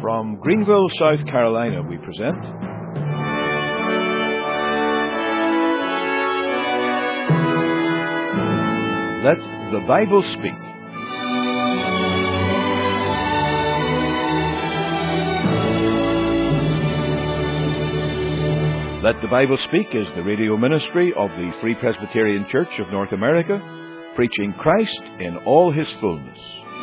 From Greenville, South Carolina, we present Let the Bible Speak. Let the Bible Speak is the radio ministry of the Free Presbyterian Church of North America, preaching Christ in all His fullness.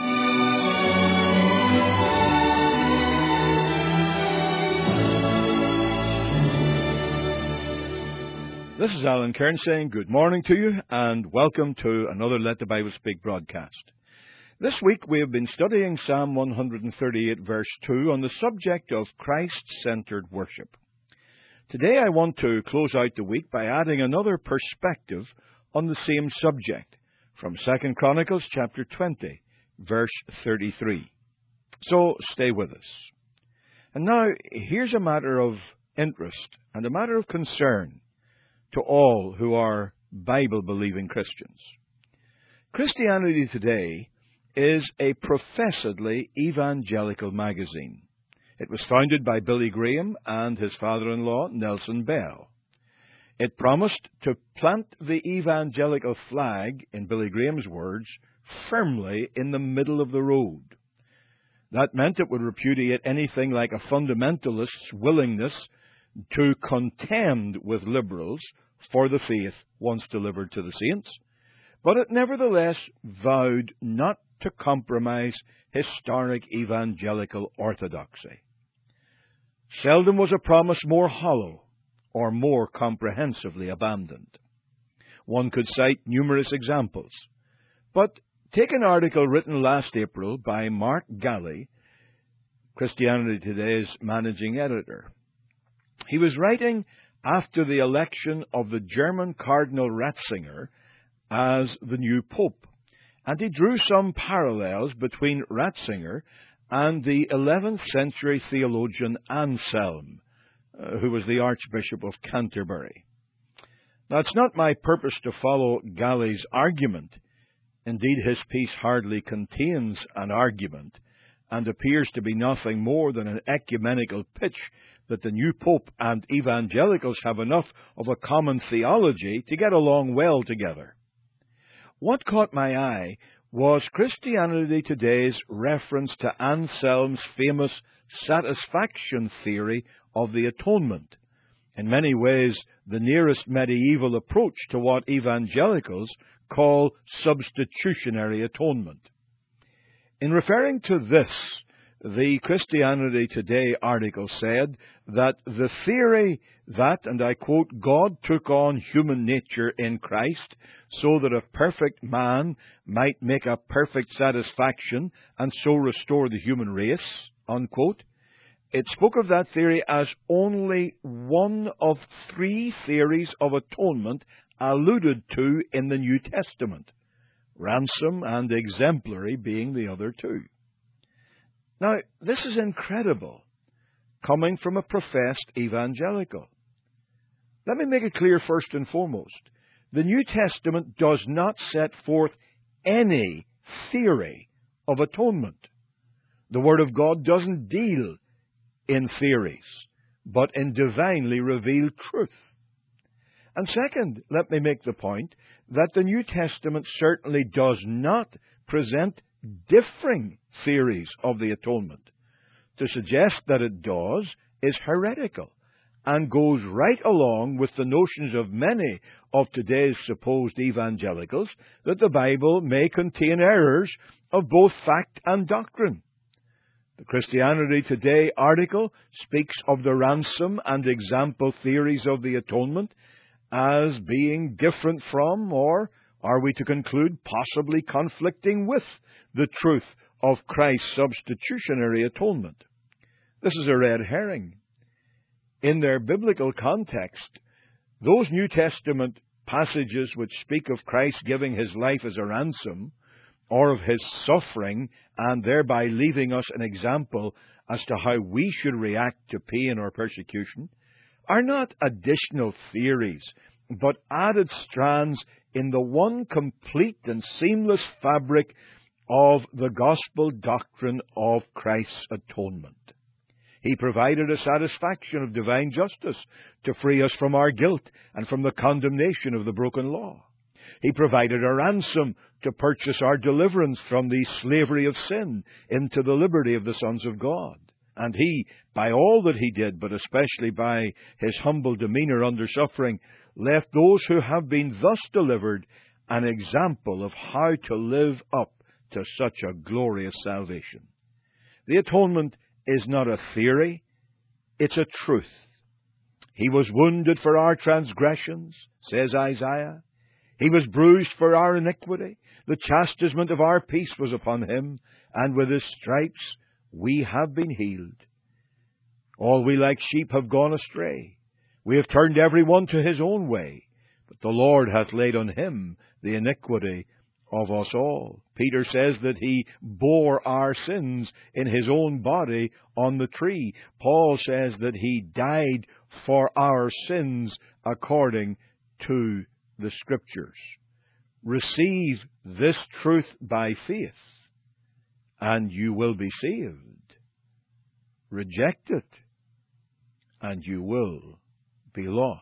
This is Alan Kern saying good morning to you and welcome to another Let the Bible Speak broadcast. This week we have been studying Psalm 138 verse 2 on the subject of Christ-centered worship. Today I want to close out the week by adding another perspective on the same subject from 2 Chronicles chapter 20 verse 33. So stay with us. And now here's a matter of interest and a matter of concern to all who are Bible-believing Christians. Christianity Today is a professedly evangelical magazine. It was founded by Billy Graham and his father-in-law, Nelson Bell. It promised to plant the evangelical flag, in Billy Graham's words, firmly in the middle of the road. That meant it would repudiate anything like a fundamentalist's willingness to contend with liberals for the faith once delivered to the saints, but it nevertheless vowed not to compromise historic evangelical orthodoxy. Seldom was a promise more hollow or more comprehensively abandoned. One could cite numerous examples, but take an article written last April by Mark Galli, Christianity Today's managing editor. He was writing after the election of the German Cardinal Ratzinger as the new Pope, and he drew some parallels between Ratzinger and the 11th century theologian Anselm, who was the Archbishop of Canterbury. Now, it's not my purpose to follow Galli's argument. Indeed, his piece hardly contains an argument, and appears to be nothing more than an ecumenical pitch that the new Pope and evangelicals have enough of a common theology to get along well together. What caught my eye was Christianity Today's reference to Anselm's famous satisfaction theory of the atonement, in many ways the nearest medieval approach to what evangelicals call substitutionary atonement. In referring to this, the Christianity Today article said that the theory that, and I quote, God took on human nature in Christ so that a perfect man might make a perfect satisfaction and so restore the human race, unquote, it spoke of that theory as only one of three theories of atonement alluded to in the New Testament, ransom and exemplary being the other two. Now, this is incredible, coming from a professed evangelical. Let me make it clear first and foremost. The New Testament does not set forth any theory of atonement. The Word of God doesn't deal in theories, but in divinely revealed truth. And second, let me make the point that the New Testament certainly does not present differing theories of the atonement. To suggest that it does is heretical and goes right along with the notions of many of today's supposed evangelicals that the Bible may contain errors of both fact and doctrine. The Christianity Today article speaks of the ransom and example theories of the atonement as being different from, or are we to conclude possibly conflicting with, the truth of Christ's substitutionary atonement? This is a red herring. In their biblical context, those New Testament passages which speak of Christ giving His life as a ransom, or of His suffering, and thereby leaving us an example as to how we should react to pain or persecution, are not additional theories, but added strands in the one complete and seamless fabric of the gospel doctrine of Christ's atonement. He provided a satisfaction of divine justice to free us from our guilt and from the condemnation of the broken law. He provided a ransom to purchase our deliverance from the slavery of sin into the liberty of the sons of God. And He, by all that He did, but especially by His humble demeanor under suffering, left those who have been thus delivered an example of how to live up to such a glorious salvation. The atonement is not a theory, it's a truth. He was wounded for our transgressions, says Isaiah. He was bruised for our iniquity. The chastisement of our peace was upon Him, and with His stripes we have been healed. All we like sheep have gone astray. We have turned every one to his own way, but the Lord hath laid on Him the iniquity of us all. Peter says that He bore our sins in His own body on the tree. Paul says that He died for our sins according to the Scriptures. Receive this truth by faith, and you will be saved. Reject it, and you will be lost.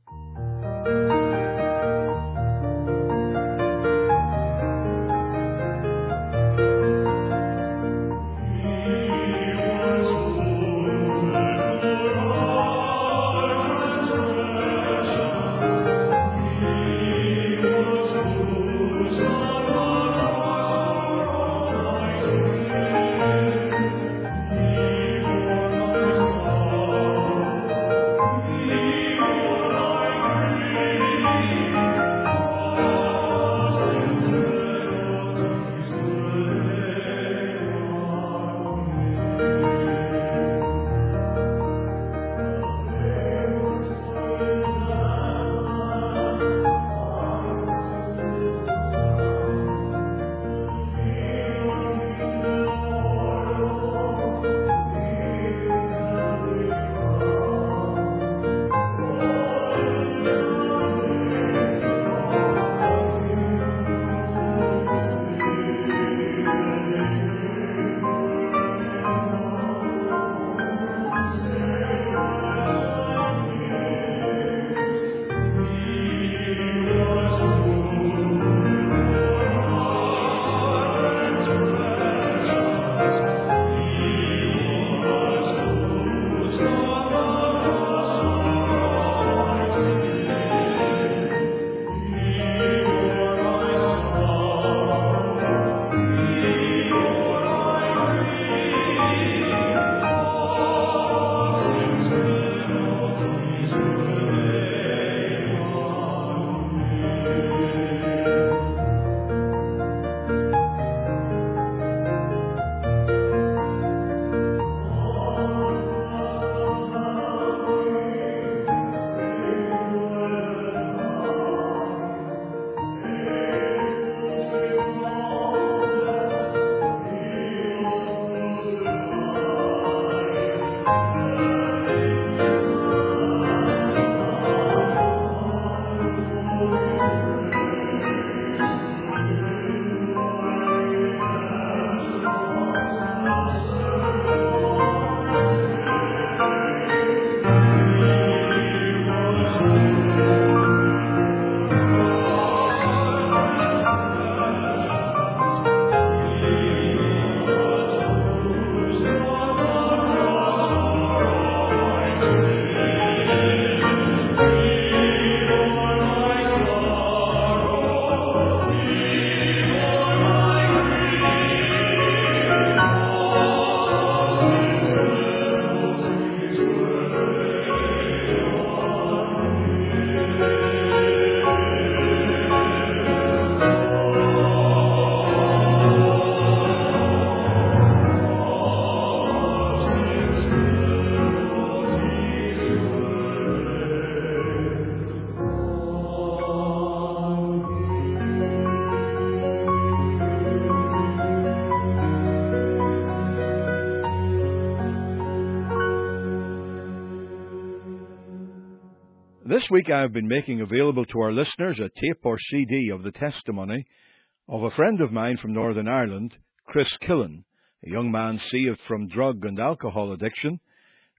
This week I have been making available to our listeners a tape or CD of the testimony of a friend of mine from Northern Ireland, Chris Killen, a young man saved from drug and alcohol addiction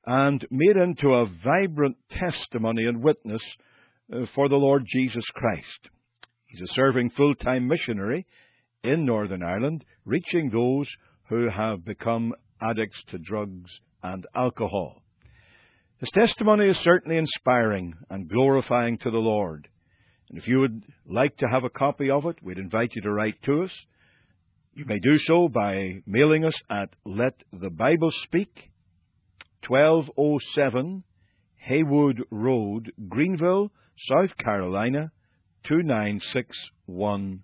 and made into a vibrant testimony and witness for the Lord Jesus Christ. He's a serving full-time missionary in Northern Ireland, reaching those who have become addicts to drugs and alcohol. His testimony is certainly inspiring and glorifying to the Lord. And if you would like to have a copy of it, we'd invite you to write to us. You may do so by mailing us at Let the Bible Speak, 1207 Haywood Road, Greenville, South Carolina, 29615.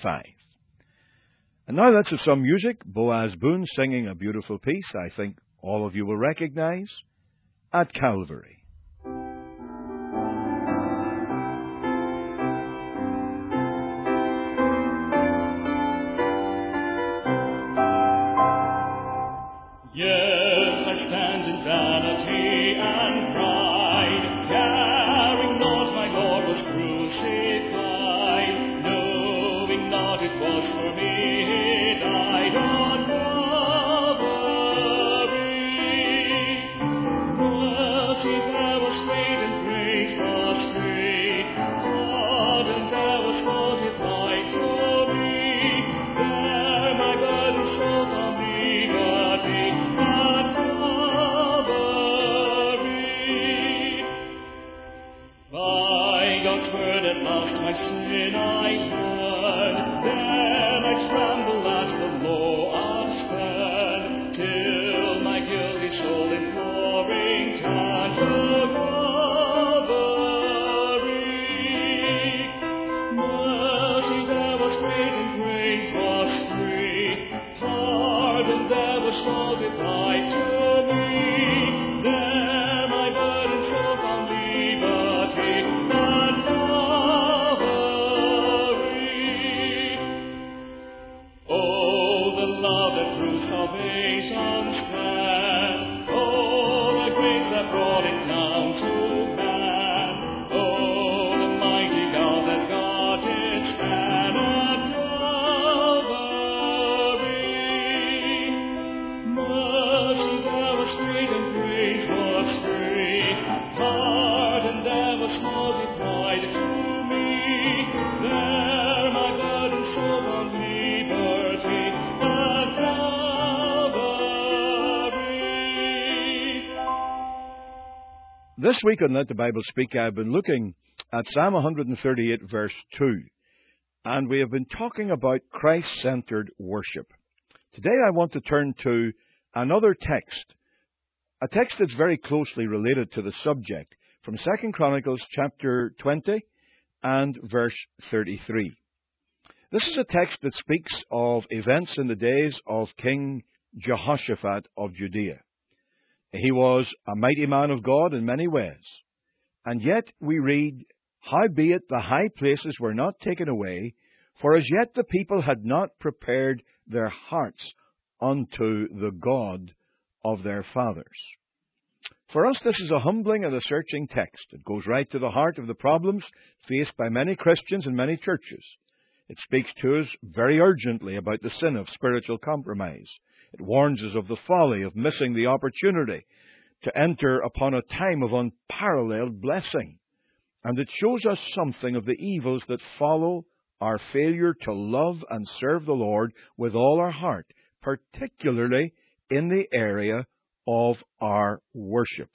And now let's have some music. Boaz Boone singing a beautiful piece I think all of you will recognize, At Calvary. Yes, I stand in vanity and pride, caring not my Lord was crucified, knowing not it was for me he died on Calvary. Mercy there was great and grace was free, pardon there was multiplied to me, there my burden so from liberty. At last my sin I learned, then I tremble at the law of spurn, till my guilty soul imploring turned to Calvary. Mercy there was great and grace was free, pardon there was multiplied to me, there my burden so found liberty. Salvation's plan, oh, the grace that brought it down to man, oh, the mighty God that God did stand at Calvary. Mercy there was great and grace was free, pardon there was multiplied to me, there my burden so found liberty at Calvary. This week on Let the Bible Speak, I've been looking at Psalm 138, verse 2, and we have been talking about Christ-centered worship. Today I want to turn to another text, a text that's very closely related to the subject, from 2 Chronicles chapter 20 and verse 33. This is a text that speaks of events in the days of King Jehoshaphat of Judea. He was a mighty man of God in many ways. And yet we read, Howbeit the high places were not taken away, for as yet the people had not prepared their hearts unto the God of their fathers. For us, this is a humbling and a searching text. It goes right to the heart of the problems faced by many Christians and many churches. It speaks to us very urgently about the sin of spiritual compromise. It warns us of the folly of missing the opportunity to enter upon a time of unparalleled blessing. And it shows us something of the evils that follow our failure to love and serve the Lord with all our heart, particularly in the area of our worship.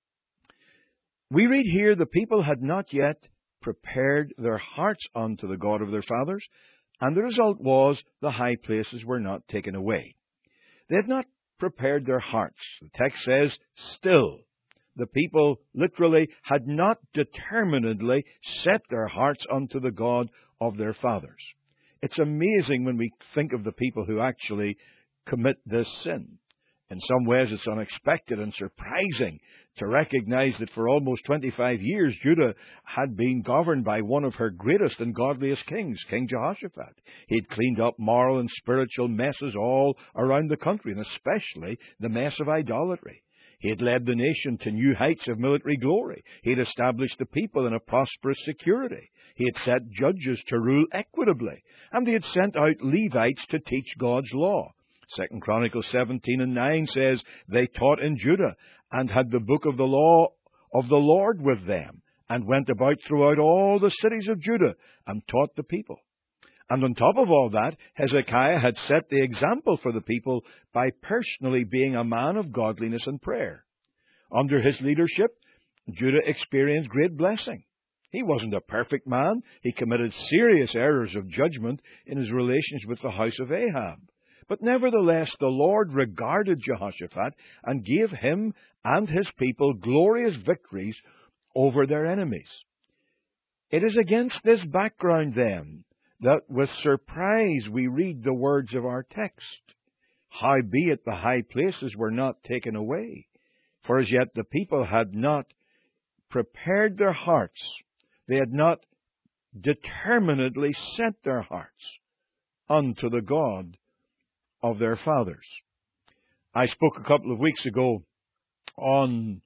We read here, the people had not yet prepared their hearts unto the God of their fathers, and the result was the high places were not taken away. They had not prepared their hearts. The text says, still. The people literally had not determinedly set their hearts unto the God of their fathers. It's amazing when we think of the people who actually commit this sin. In some ways, it's unexpected and surprising to recognize that for almost 25 years, Judah had been governed by one of her greatest and godliest kings, King Jehoshaphat. He'd cleaned up moral and spiritual messes all around the country, and especially the mess of idolatry. He had led the nation to new heights of military glory. He had established the people in a prosperous security. He had set judges to rule equitably, and he had sent out Levites to teach God's law. 2 Chronicles 17:9 says, they taught in Judah, and had the book of the law of the Lord with them, and went about throughout all the cities of Judah, and taught the people. And on top of all that, Hezekiah had set the example for the people by personally being a man of godliness and prayer. Under his leadership, Judah experienced great blessing. He wasn't a perfect man. He committed serious errors of judgment in his relations with the house of Ahab. But nevertheless, the Lord regarded Jehoshaphat and gave him and his people glorious victories over their enemies. It is against this background, then, that with surprise we read the words of our text. Howbeit the high places were not taken away, for as yet the people had not prepared their hearts. They had not determinedly set their hearts unto the God of their fathers. I spoke a couple of weeks ago on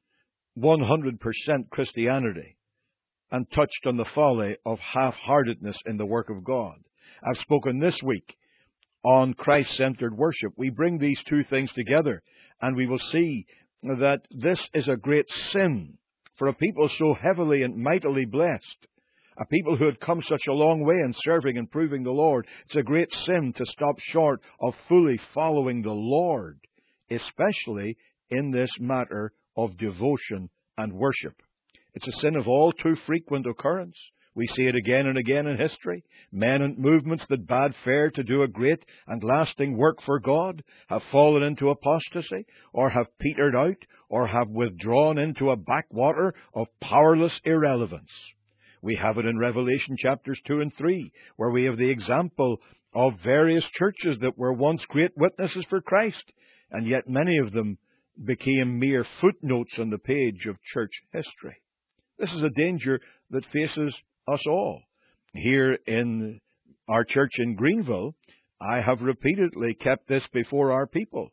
100% Christianity and touched on the folly of half-heartedness in the work of God. I've spoken this week on Christ-centered worship. We bring these two things together, and we will see that this is a great sin for a people so heavily and mightily blessed, a people who had come such a long way in serving and proving the Lord. It's a great sin to stop short of fully following the Lord, especially in this matter of devotion and worship. It's a sin of all too frequent occurrence. We see it again and again in history. Men and movements that bade fair to do a great and lasting work for God have fallen into apostasy, or have petered out, or have withdrawn into a backwater of powerless irrelevance. We have it in Revelation chapters 2 and 3, where we have the example of various churches that were once great witnesses for Christ, and yet many of them became mere footnotes on the page of church history. This is a danger that faces us all. Here in our church in Greenville, I have repeatedly kept this before our people.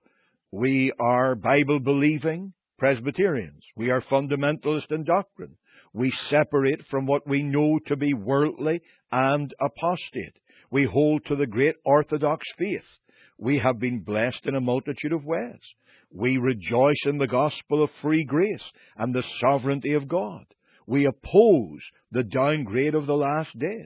We are Bible-believing Presbyterians. We are fundamentalist in doctrine. We separate from what we know to be worldly and apostate. We hold to the great Orthodox faith. We have been blessed in a multitude of ways. We rejoice in the gospel of free grace and the sovereignty of God. We oppose the downgrade of the last days.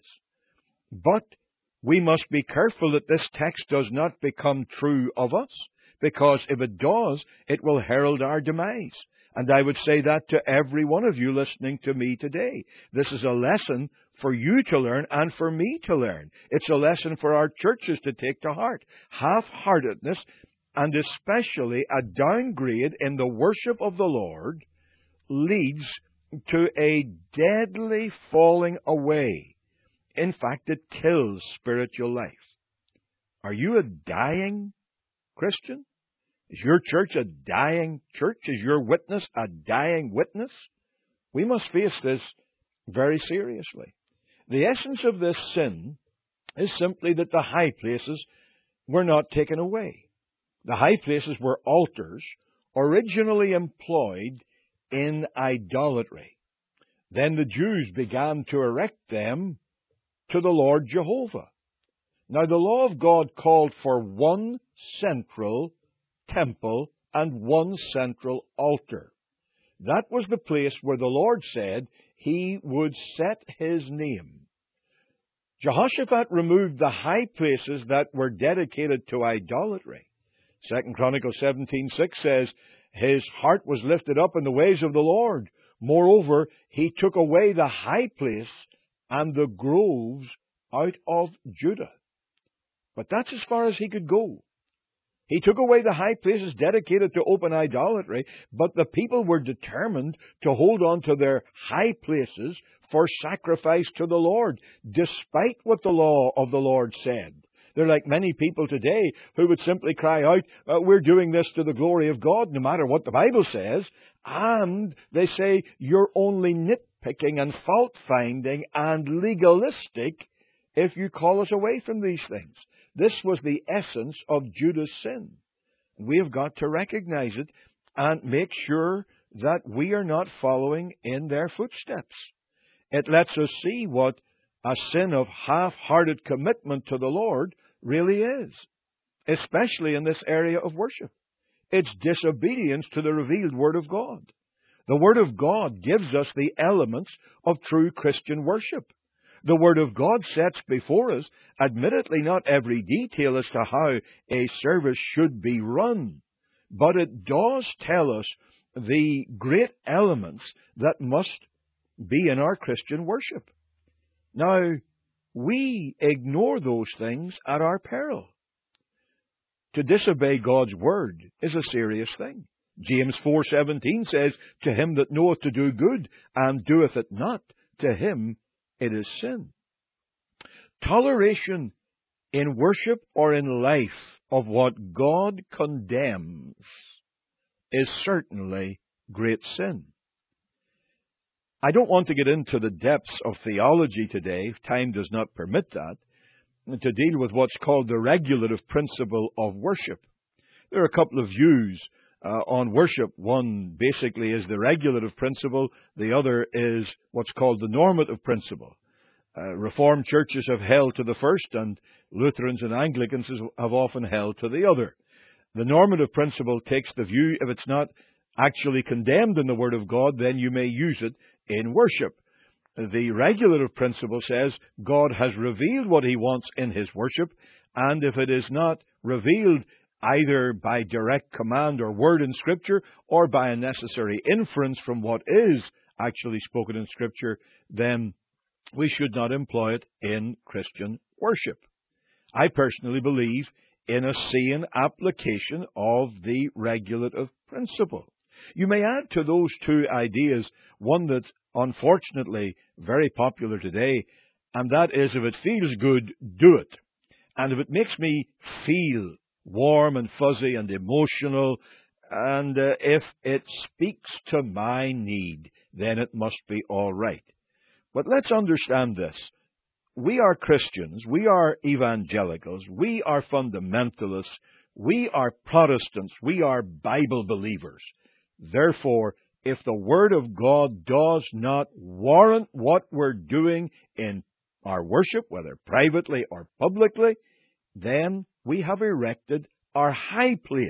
But we must be careful that this text does not become true of us, because if it does, it will herald our demise. And I would say that to every one of you listening to me today. This is a lesson for you to learn and for me to learn. It's a lesson for our churches to take to heart. Half-heartedness, and especially a downgrade in the worship of the Lord, leads to a deadly falling away. In fact, it kills spiritual life. Are you a dying Christian? Is your church a dying church? Is your witness a dying witness? We must face this very seriously. The essence of this sin is simply that the high places were not taken away. The high places were altars originally employed in idolatry. Then the Jews began to erect them to the Lord Jehovah. Now, the law of God called for one central temple and one central altar. That was the place where the Lord said He would set His name. Jehoshaphat removed the high places that were dedicated to idolatry. 2 Chronicles 17:6 says, His heart was lifted up in the ways of the Lord. Moreover, He took away the high place and the groves out of Judah. But that's as far as He could go. He took away the high places dedicated to open idolatry, but the people were determined to hold on to their high places for sacrifice to the Lord, despite what the law of the Lord said. They're like many people today who would simply cry out, we're doing this to the glory of God, no matter what the Bible says. And they say, you're only nitpicking and fault-finding and legalistic if you call us away from these things. This was the essence of Judah's sin. We have got to recognize it and make sure that we are not following in their footsteps. It lets us see what a sin of half-hearted commitment to the Lord really is. especially in this area of worship. It's disobedience to the revealed Word of God. The Word of God gives us the elements of true Christian worship. The Word of God sets before us, admittedly not every detail as to how a service should be run, but it does tell us the great elements that must be in our Christian worship. Now, we ignore those things at our peril. To disobey God's Word is a serious thing. James 4:17 says, "To him that knoweth to do good, and doeth it not, to him it is sin." Toleration in worship or in life of what God condemns is certainly great sin. I don't want to get into the depths of theology today, if time does not permit that, to deal with what's called the regulative principle of worship. There are a couple of views on worship. One basically is the regulative principle. The other is what's called the normative principle. Reformed churches have held to the first, and Lutherans and Anglicans have often held to the other. The normative principle takes the view, if it's not actually condemned in the Word of God, then you may use it in worship. The regulative principle says God has revealed what He wants in His worship, and if it is not revealed either by direct command or word in Scripture, or by a necessary inference from what is actually spoken in Scripture, then we should not employ it in Christian worship. I personally believe in a sane application of the regulative principle. You may add to those two ideas one that's unfortunately very popular today, and that is, if it feels good, do it. And if it makes me feel warm and fuzzy and emotional, and if it speaks to my need, then it must be all right. But let's understand this. We are Christians, we are evangelicals, we are fundamentalists, we are Protestants, we are Bible believers. Therefore, if the Word of God does not warrant what we're doing in our worship, whether privately or publicly, then we have erected our high place.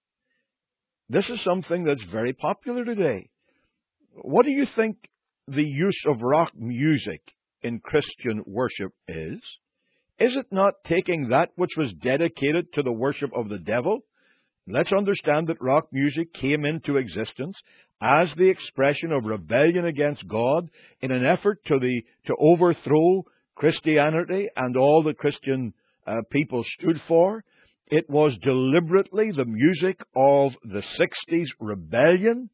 This is something that's very popular today. What do you think the use of rock music in Christian worship is? Is it not taking that which was dedicated to the worship of the devil? Let's understand that rock music came into existence as the expression of rebellion against God in an effort to overthrow Christianity and all that Christian people stood for. It was deliberately the music of the 60s rebellion.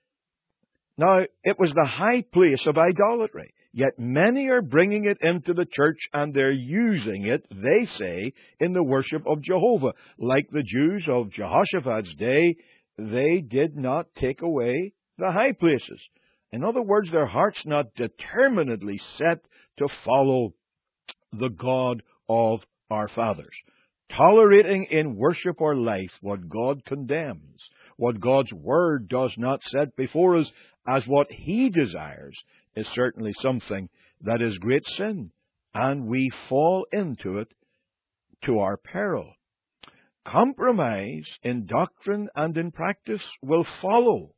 Now, it was the high place of idolatry. Yet many are bringing it into the church, and they're using it, they say, in the worship of Jehovah. Like the Jews of Jehoshaphat's day, they did not take away the high places. In other words, their heart's not determinedly set to follow the God of our fathers. Tolerating in worship or life what God condemns, what God's Word does not set before us as what He desires, is certainly something that is great sin, and we fall into it to our peril. Compromise in doctrine and in practice will follow,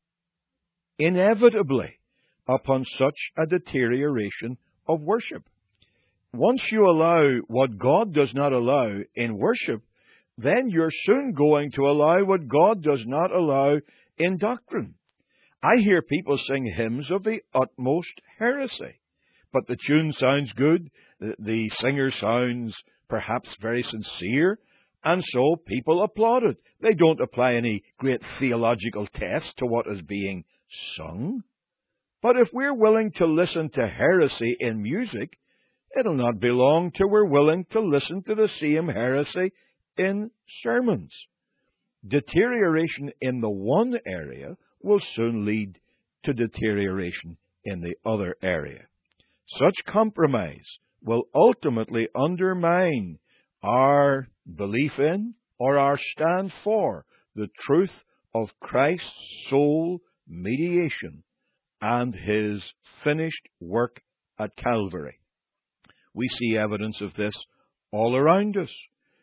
inevitably, upon such a deterioration of worship. Once you allow what God does not allow in worship, then you're soon going to allow what God does not allow in doctrine. I hear people sing hymns of the utmost heresy, but the tune sounds good, the singer sounds perhaps very sincere, and so people applaud it. They don't apply any great theological test to what is being sung. But if we're willing to listen to heresy in music, it'll not be long till we're willing to listen to the same heresy in sermons. Deterioration in the one area will soon lead to deterioration in the other area. Such compromise will ultimately undermine our belief in or our stand for the truth of Christ's sole mediation and His finished work at Calvary. We see evidence of this all around us.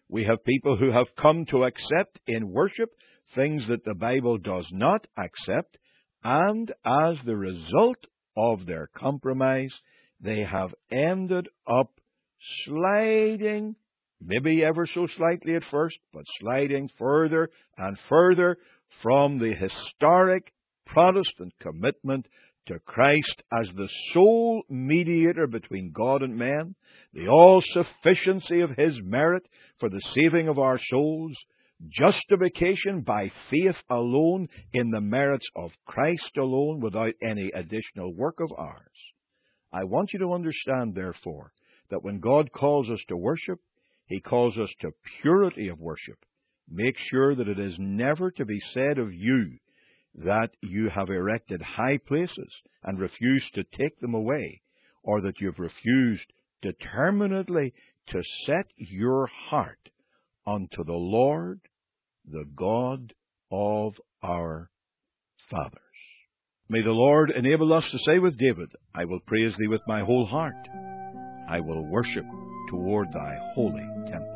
We have people who have come to accept in worship things that the Bible does not accept, and as the result of their compromise, they have ended up sliding, maybe ever so slightly at first, but sliding further and further from the historic Protestant commitment to Christ as the sole mediator between God and men, the all-sufficiency of His merit for the saving of our souls, justification by faith alone in the merits of Christ alone without any additional work of ours. I want you to understand, therefore, that when God calls us to worship, He calls us to purity of worship. Make sure that it is never to be said of you that you have erected high places and refused to take them away, or that you've refused determinedly to set your heart unto the Lord, the God of our fathers. May the Lord enable us to say with David, I will praise Thee with my whole heart. I will worship toward Thy holy temple.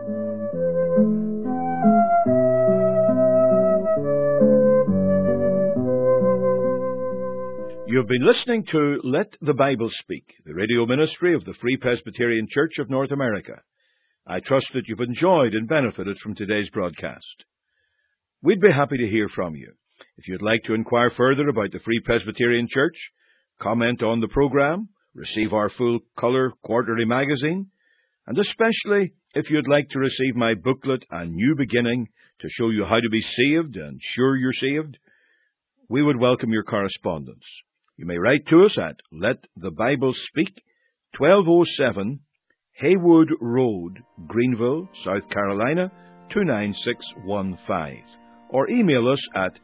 You've been listening to Let the Bible Speak, the radio ministry of the Free Presbyterian Church of North America. I trust that you've enjoyed and benefited from today's broadcast. We'd be happy to hear from you. If you'd like to inquire further about the Free Presbyterian Church, comment on the program, receive our full-color quarterly magazine, and especially if you'd like to receive my booklet, A New Beginning, to show you how to be saved and sure you're saved, we would welcome your correspondence. You may write to us at Let the Bible Speak, 1207 Haywood Road, Greenville, South Carolina, 29615. Or email us at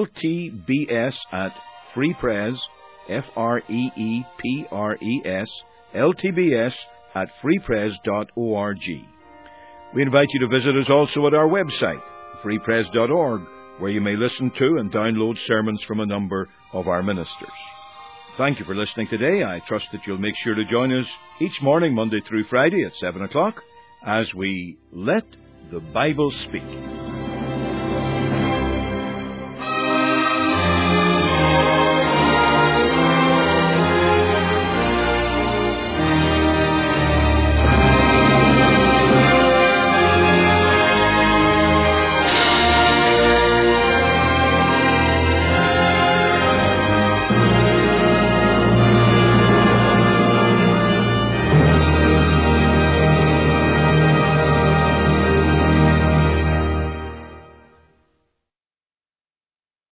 ltbs@freepres, FREEPRES, ltbs@freepres.org. We invite you to visit us also at our website, freepres.org, where you may listen to and download sermons from a number of our ministers. Thank you for listening today. I trust that you'll make sure to join us each morning, Monday through Friday at 7 o'clock, as we Let the Bible Speak.